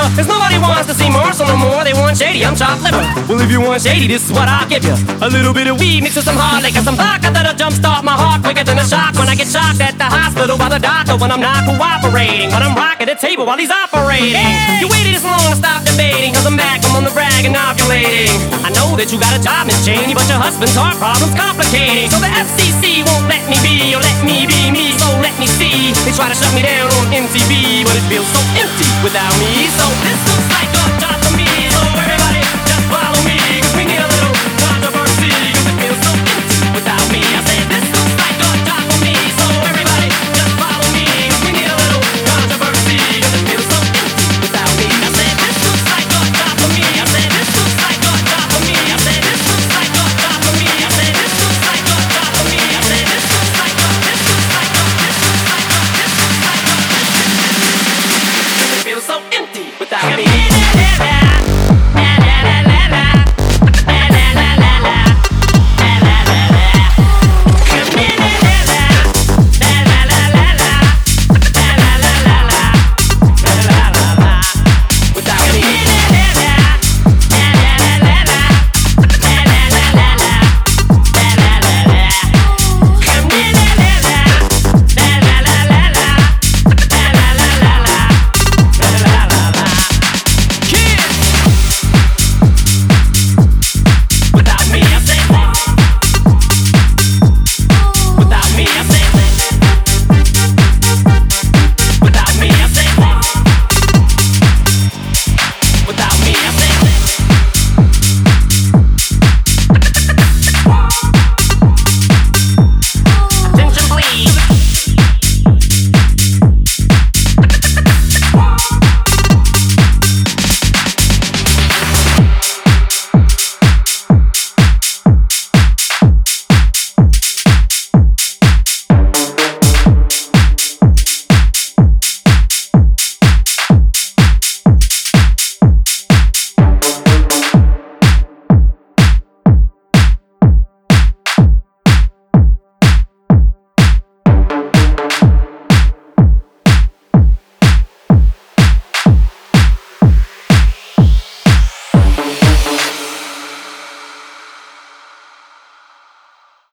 Cause nobody wants to see Marshall no more. They want shady, I'm chopped liver. Well, if you want shady, this is what I'll give you. A little bit of weed mixed with some hard liquor, some vodka that'll jumpstart my heart quicker than a shock when I get shocked at the hospital by the doctor when I'm not cooperating, when I'm rocking the table while he's operating. Hey! You waited this long to stop debating, cause I'm back, I'm on the brag and ovulating. I know that you got a job, Miss Cheney, but your husband's heart problem's complicating. So the FCC won't let me be, or let me be me, so let me see. They try to shut me down on MTV, but it feels so empty without me. So this looks like a job for me, so everybody just follow me, cause we need a little controversy, cause it feels so empty without me. I said this looks like a job for me, so everybody just follow me, cause we need a little controversy, cause it feels so empty without me. I said this looks like a job for me, I said this looks like a job for me, I said this looks like a job for me, I said this looks like a job for me, I said this looks like a, this looks like a, this looks like a, this looks like a, this looks like a, cause it feels so empty without me.